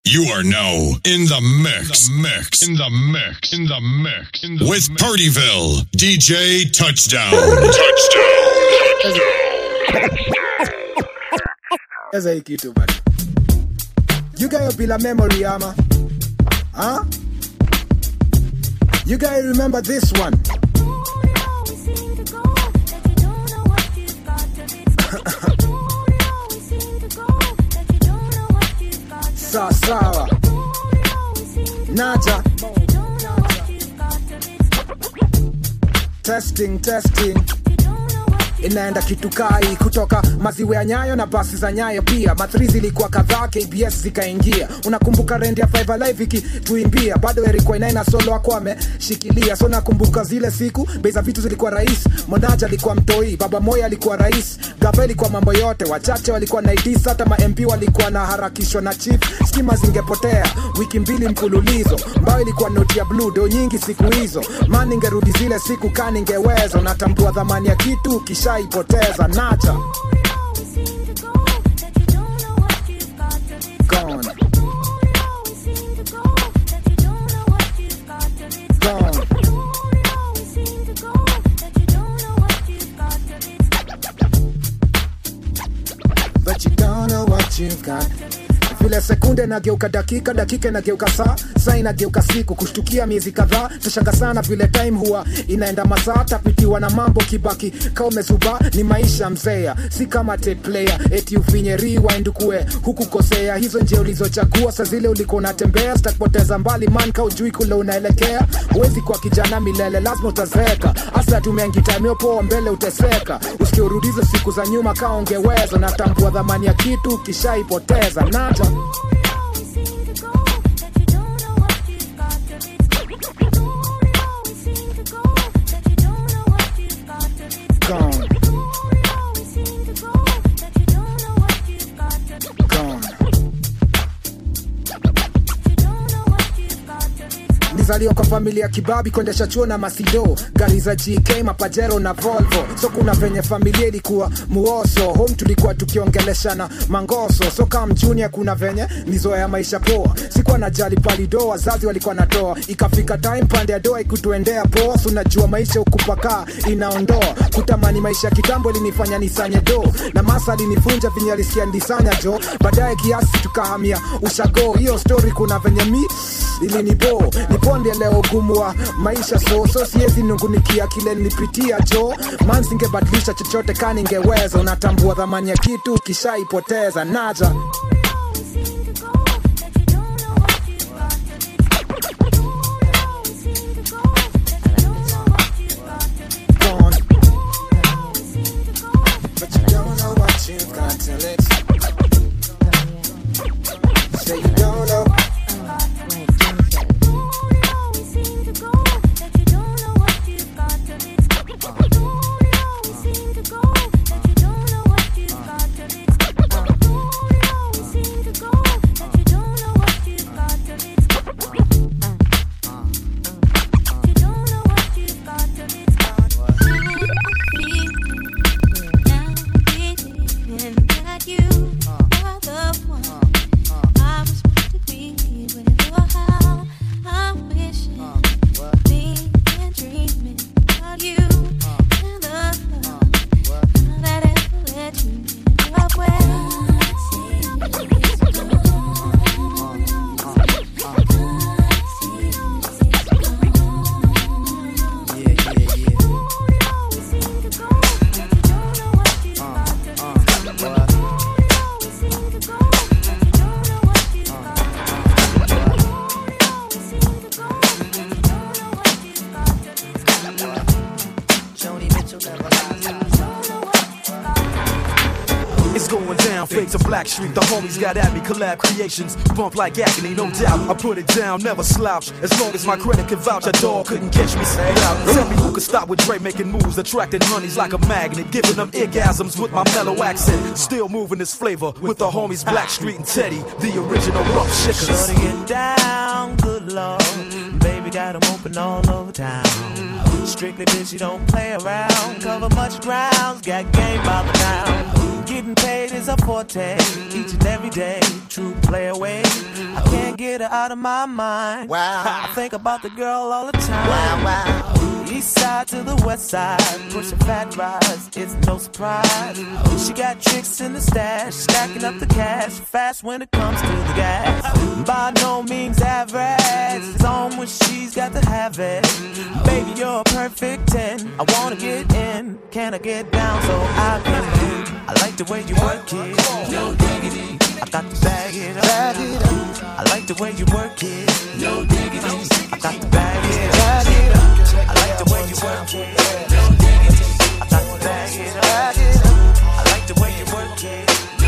You are now in the mix, with Partyville, DJ Touchdown. Eza hii kitu bado. You guys bila memory ama? Huh? You guys remember this one? Sawa. Naja. Testing. Inaenda kitu kai kutoka maziwe ya Nyayo na basi za Nyayo pia. Mathri zilikuwa kadhaa, KBS zikaingia. Unakumbuka Rendi ya 5 Alive ikituimbia. Bado Erikwa Inaina solo wako ameshikilia. So nakumbuka zile siku, bei za vitu zilikuwa rais. Monaja alikuwa mtoi, Baba Moya alikuwa rais. Gava ilikuwa mambo yote, wachache walikuwa na IDs. Hata ma MP walikuwa na harakishwa na chief. Stima zingepotea, wiki 2 mfululizo. Mbao ilikuwa noti ya blue, do nyingi siku hizo. Man ningerudi zile siku kani ningeweza. Unatambua dhamani ya kitu, kisha ipoteza. Naja Gone. But you don't know what you've got. Vile sekunde nageuka dakika nageuka saa inageuka siku, kushtukia miezi kadhaa. Tashanga sana vile time huwa inaenda masaa. Tapitiwa na mambo kibaki kama umezuba. Ni maisha mzea, si kama tape player eti ufinye rewind kuwe huku kosea. Hizo nje ulizochagua saa zile uliko unatembea. Sitakupoteza mbali man ka ujui kule unaelekea. Huwezi kwa kijana milele, lazima utazeka. Asa tumeangita poa mbele uteseka. Usikiurudizo siku za nyuma ka ungeweza. Natambua dhamani ya kitu kisha ipoteza. Naja Gone. Nizaliwa kwa familia kibabi, kuendesha chuo na masido. Gari za GK, mapajero na Volvo. So kuna venye familia ilikuwa muoso. Home tulikuwa tukiongeleshana mangoso. So kama junior kuna venye nizoea maisha poa. Sikuwa najali palido, wazazi walikuwa natoa. Ikafika time pande ya doa ikutuendea poa. So unajua maisha ukupaka inaondoa. Kutamani maisha kitambo ilinifanya nisanye do. Na masa linifunja vinye alisikia ndisanya jo. Baadaye kiasi tukahamia ushago. Hiyo story kuna venye ilinibo. Niponde leo gumu wa maisha so siezi nungunikia kile nilipitia jo. Man singebadilisha chochote kani ngeweza. Unatambua dhamani ya kitu kisha ipoteza. Naja Gone. But you don't know what you've got till it's say you don't know. Street, the homies got at me, collab creations, bump like agony, no doubt. I put it down, never slouch. As long as my credit can vouch, a dog couldn't catch me. Say out. Tell me who could stop with Dre making moves, attracting honeys like a magnet, giving them orgasms with my mellow accent. Still moving this flavor with the homies Blackstreet and Teddy, the original rough shickers. Shutting it down, good lord. Baby got them open all over town. Strictly bitch, you don't play around. Cover much ground, got game by the now. Getting paid is a forte, each and every day. True play away. I can't get her out of my mind. Wow. I think about the girl all the time. Wow, wow. East side to the west side, pushing fat rides, it's no surprise. She got tricks in the stash, stacking up the cash, fast when it comes to the gas. By no means average, it's on when she's got to have it. Baby, you're a perfect 10, I wanna get in, can I get down so I can move? I like the way you work it, no diggity, I got to bag it up. I like the way you work it, no diggity, I got to bag it up. I like the way you work it, no diggity, I got to bag it up. I like the way you work it, no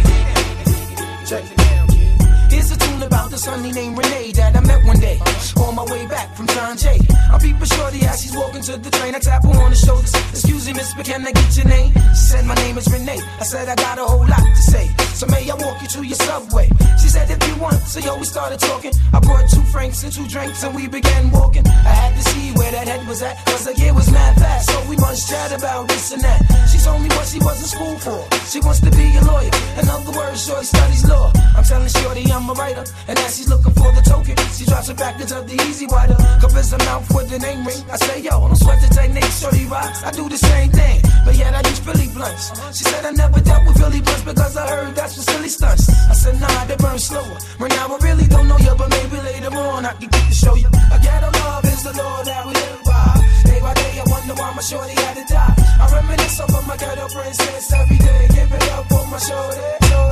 diggity. Check it out. Here's a tune about this honey named Renee that I met one day on my way back from John Jay. I'm peeping shorty as she's walking to the train. I tap her on the shoulders. Excuse me, miss, but can I get your name? She said my name is Renee. I said I got a whole lot to say. So may I walk you to your subway? She said if you want. So yo, we started talking. I brought 2 francs and 2 drinks and we began walking. I had to see where that head was at, cause the year was mad fast. So we must chat about this and that. She told me what she was in school for. She wants to be a lawyer. In other words, shorty studies law. I'm telling shorty I'm a writer. And as she's looking for the token, she drops a package of the easy water. Covers her mouth with the name ring. I say, yo, don't sweat the technique, shorty rocks. I do the same thing, but yet I use Philly blunts. She said I never dealt with Philly blunts because I heard that's for silly stunts. I said, nah, they burn slower. Right now I really don't know you, but maybe later on I can get to show you. A ghetto love is the law that we live by. Day by day I wonder why my shorty had to die. I reminisce over my ghetto princess every day. Give it up for my shorty.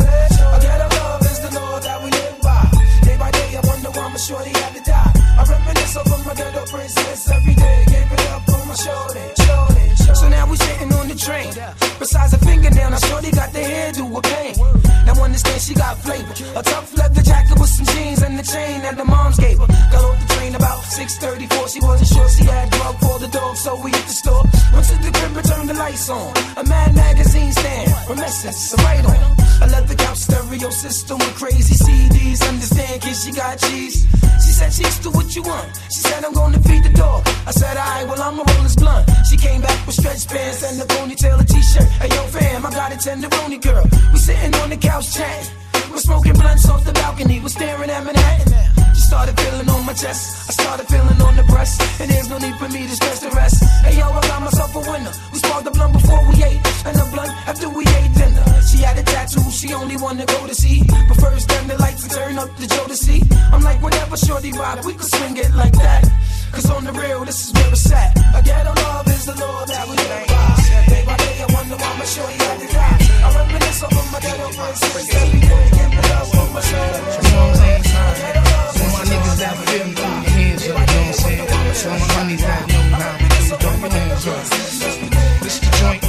A ghetto love is the law that we live by. Day by day I wonder why my shorty had to die. I reminisce over my ghetto princess every day. Give it up for my shorty. So now we sitting on the train. Besides a fingernail, now shorty got the hairdo with pain. Now understand she got flavor. A tough leather jacket with some jeans and the chain that the moms gave her. Got off the train about 6:34. She wasn't sure she had drug for the dog, so we hit the store. Went to the crib and turned the lights on. A Mad Magazine stand, Remessence, a right on. A leather couch stereo system with crazy CDs. Understand, kid, she got cheese. She said, cheeks, do what you want. She said, I'm gonna feed the dog. I said, alright, well, I'ma roll this blunt. She came back with stretch pants and a ponytail, a t-shirt. Hey, yo, fam, I got a tenderoni girl. We sitting on the couch chatting. We're smoking blunts off the balcony. We're staring at Manhattan. She started feeling on my chest. I started feeling on the breast. And there's no need for me to stress the rest. Hey, yo, I got myself a winner. We sparked the blunt before we ate. And the blunt after we ate dinner. She had a tattoo, she only wanted to go to see. But first, turn the lights and turn up the Jodeci. I'm like, whatever, shorty rock, we could swing it like that. Cause on the real, this is where it's at. A ghetto love is the law that we live by. Day by day, I wonder why my shorty had to die. I reminisce over my ghetto princess every day. Give it up for my shorty. You know what I'm saying? So my niggas that feel me, throw your hands up, you know what I'm saying? So my honeys that know how to do, throw your hands up. This the joint.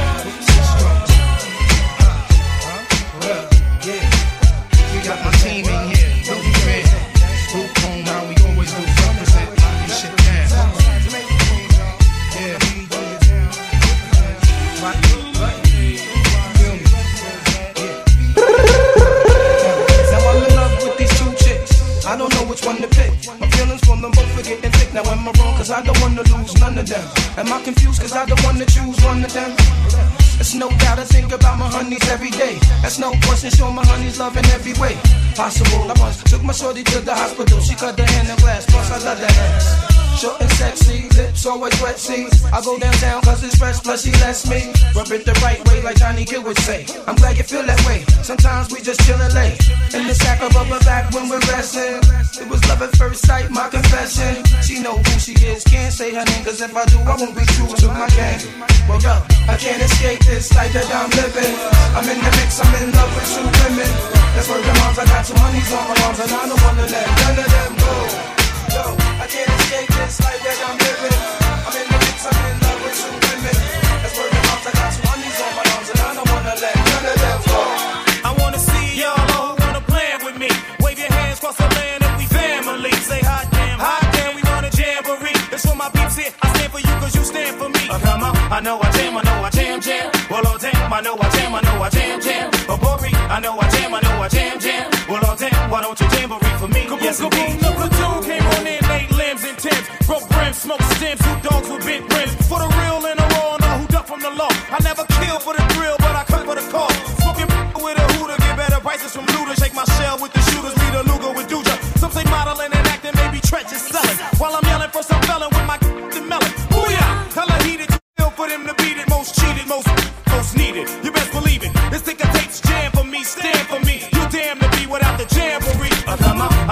We got my team in here, Billy Red, Luke Home, how we always do, represent, lock this shit down. Yeah. Feel me? Now I'm in love with these 2 chicks. I don't know which one to pick. My feelings for them both are getting thick. Now am I wrong? Cause I don't wanna lose none of them. Am I confused? Cause I don't wanna choose one of them. It's no doubt I think about my honeys every day. That's no question, show my honeys love in every way possible. I once took my shorty to the hospital. She cut her hand in glass, plus I love that ass. Short and sexy, lips always wet, see. I go downtown cause it's fresh, plus she lets me rub it the right way like Johnny Gill would say. I'm glad you feel that way. Sometimes we just chill and lay in the sack of rubber back when we're resting. It was love at first sight, my confession. She know who she is, can't say her name, cause if I do, I won't be true to my gang. Well, yo, I can't escape this life that I'm living. I'm in the mix, I'm in love with 2 women. That's where the moms, I got 2 honeys on my arms, and I don't wanna let none of them go. Yo, I can't escape this life that I'm living. I'm in the mix, I'm in love with 2 women. That's where the moms, I got 2 honeys on my arms, and I don't wanna let none of them go. I wanna see y'all who wanna plan with me. Wave your hands across the land and we family. Say hot damn, we want a jamboree. It's for my peeps here, I stand for you cause you stand for me. Come on, I know I jam. Well, oh damn, I know I jam. Oh, Bori, I know I jam. Well, oh damn, why don't you jamboree for me? Yes, indeed. The platoon came on in, laid limbs and Timbs. Broke brims, smoked stems, 2 dogs with bent rims. For the real and the raw, know who duck from the law. I never kill for the thrill, but I cut for the call. Smoking with a hooter, get better prices from looters. Shake my shell with the shooters, lead a Luger with Duja.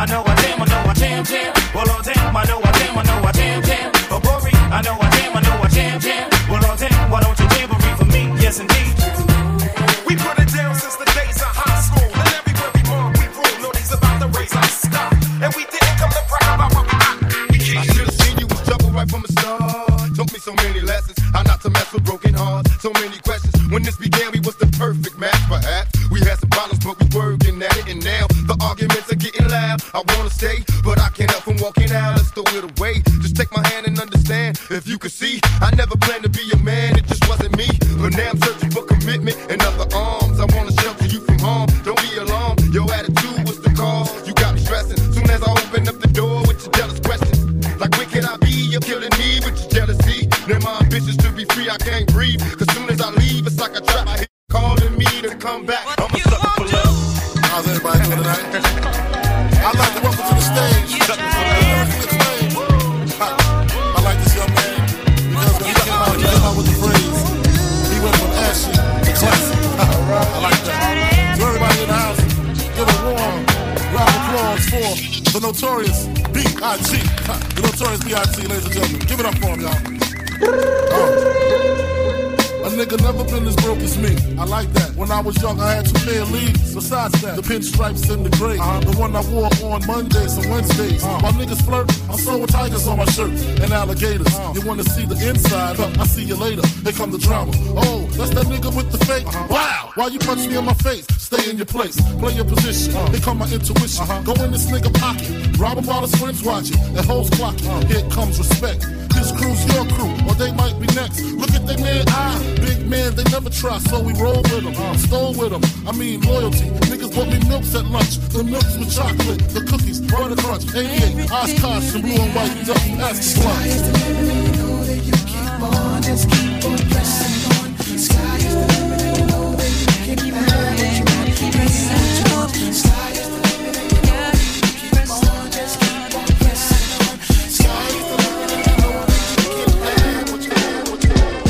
I know I damn, jam. Well, oh damn, I know I jam. Oh, Rory, I know I jam. Well, oh damn, why don't you jamboree for me? Yes, indeed. We put it down since the days of high school. And everywhere we mark, we rule. No days about to raise our stock. And we didn't come to brag about what we got. I should have seen you was trouble right from the start. Took me so many lessons, how not to mess with broken hearts. So many questions. When this began, we was the perfect match, perhaps. We had some problems, but we working at it. And now the arguments are getting loud. I wanna stay, but I can't help from walking out. Let's throw it away. Just take my hand and understand. If you could see, I never planned to be a man. It just wasn't me. But now I'm searching for commitment and other arms. I wanna shelter you from harm. Don't be alarmed. Your attitude was the cause. You got me stressing. Soon as I open up the door with your jealous questions. Like, where can I be? You're killing me with your jealousy. Now my ambitions to be free, I can't breathe. Cause soon as I leave, it's like a trap. I hear calling me to come back. I'm a sucker for love. How's everybody doing tonight? I'd like to welcome to the stage. I like this young man because when he came out with the phrase, he went from ashy to classic. I like that. So everybody in the house, give a warm round of applause for the Notorious B.I.G. The Notorious B.I.G., ladies and gentlemen. Give it up for him, y'all. A nigga never been as broke as me. I like that. When I was young, I had 2 pair of leaves. Besides that, the pinstripes in the gray. The one I wore on Mondays and Wednesdays. While niggas flirt, I'm sewing tigers on my shirt and alligators. You wanna see the inside? I see you later. Here come the drama. Oh, that's that nigga with the fake. Wow! Why you punch me in my face? Stay in your place. Play your position. Here come my intuition. Go in this nigga pocket. Rob him while his friends watching. And hoes clocking. Here comes respect. This crew's your crew, or they might be next. Look at their man eye. Big man, they never try, so we roll with them. Stole with them, I mean loyalty. Niggas bought me milks at lunch. The milks with chocolate, the cookies, butter crunch. 88, Oshkosh, and blue and white duck. Ask the Sky is the limit, and you know that you keep on, just keep on pressing on. Sky is the limit, and you know that you can keep on, that you want to keep pressing on. Sky is the limit, and you know that you keep on, just keep on pressing on. Sky is the limit, and you know that you can have what you have, what you have.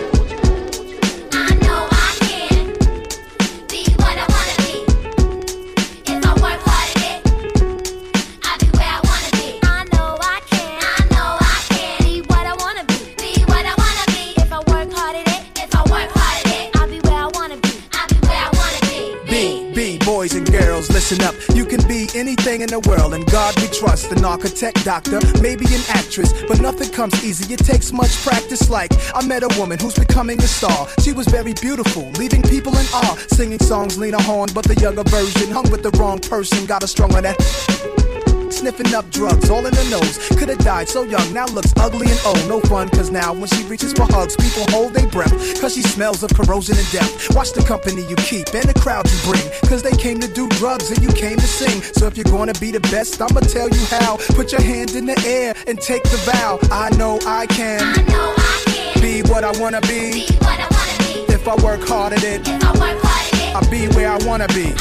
I know I can be what I wanna be. If I work hard at it, I'll be where I wanna be. I know I can be what I wanna be. Be what I wanna be. If I work hard at it, I'll be where I wanna be. I'll be where I wanna be. Be boys and girls, listen up. You can be anything in the world, and God we trust. An architect, doctor, maybe an actress, but nothing comes easy. It takes much practice. Like I met a woman who's becoming a star. She was very beautiful, leaving people in awe. Singing songs Lena Horne, but the younger version. Hung with the wrong person, got her strung on that. Sniffing up drugs, all in her nose. Could've died so young, now looks ugly and old. No fun, cause now when she reaches for hugs, people hold their breath, cause she smells of corrosion and death. Watch the company you keep and the crowd you bring, cause they came to do drugs and you came to sing. So if you're gonna be the best, I'ma tell you how. Put your hand in the air and take the vow. I know I can be what I wanna be. If I work hard at it, I'll be where I wanna be.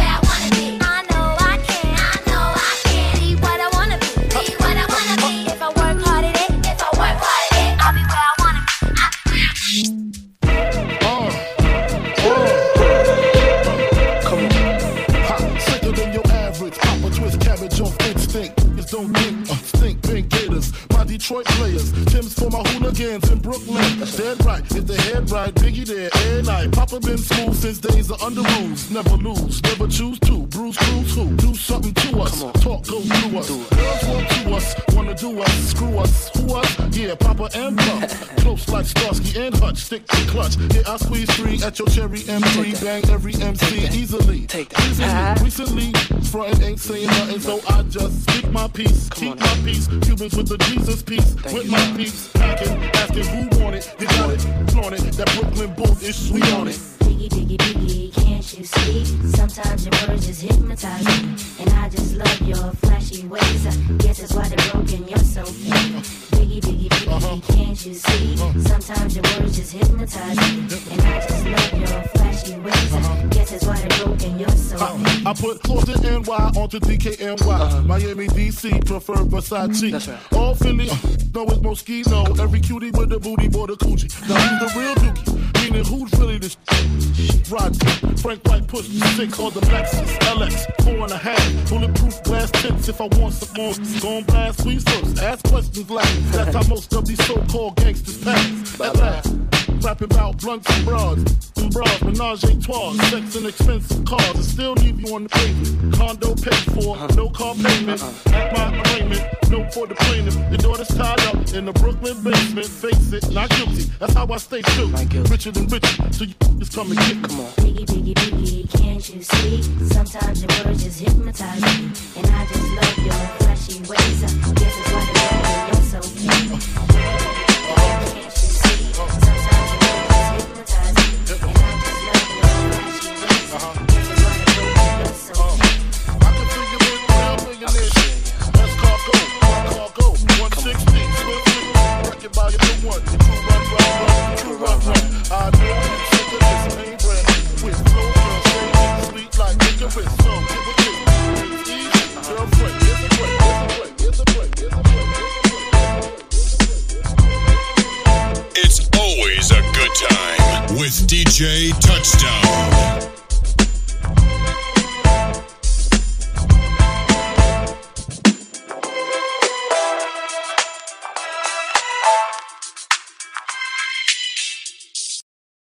Don't think pink gators. My Detroit players, Tim's for my hooligans in Brooklyn. Dead right, if the head right, Biggie there, every night. Papa been smooth since days of under rules. Never lose, never choose to. Bruce Cruz who? Do something to us. Talk go through us. Girls want to us, wanna do us, screw us. Who us? Yeah, Papa and Puff. Close like Starsky and Hutch, stick to clutch. Yeah, I squeeze 3 at your cherry M3. Bang every MC easily. Recently, frontin' ain't saying nothing, so I just speak my peace. Keep my peace. Cubans with the Jesus peace. With my peace. Packing, asking who want it. You got it, flaunt it. That Brooklyn boat is sweet on it. Biggie, biggie, biggie, can't you see? Sometimes your words just hypnotize me. And I just love your flashy ways. I guess that's why they're broken, you're so fake. Biggie, biggie, biggie, can't you see? Sometimes your words just hypnotize me. And I just love your flashy ways. I guess that's why they're broken, you're so fake. I put Clifton NY onto DKNY. Miami, DC, prefer Versace. That's right. All Philly, know it's Moschino. Every cutie with a booty, boy, the coochie. Now he's the real dookie. meaning who's really the Rod, Frank White pushed the 6 on the Lexus LX 4.5. Bulletproof glass tints if I want some more. Gon' blast sweet first, ask questions last. That's how most of these so-called gangsters pass. At last, rapping about blunts and bras, menage a trois, sex and expensive cars, and still leave you on the pavement. Condo paid for, no car payment. At my arraignment, no for the plaintiff. Your daughter's tied up in the Brooklyn basement. Face it, not guilty. That's how I stay true. Richer than rich, so you just come and get me. Come on. Biggie, biggie, biggie, can't you see? Sometimes your words just hypnotize me, and I just love your flashy ways. I guess it's why the love you're so mean. Can't you see? Sometimes your words just hypnotize me, and I just love your flashy ways. I guess it's why the love you're so mean. I can figure it real millionaire. That's cargo, 160, swiftly, wrecking by your new one. True run. I know you sick of this main brand. With no girl, sweet like licorice. So give it to me. Easy, girlfriend, here's a break. It's always a good time with DJ Touchdown.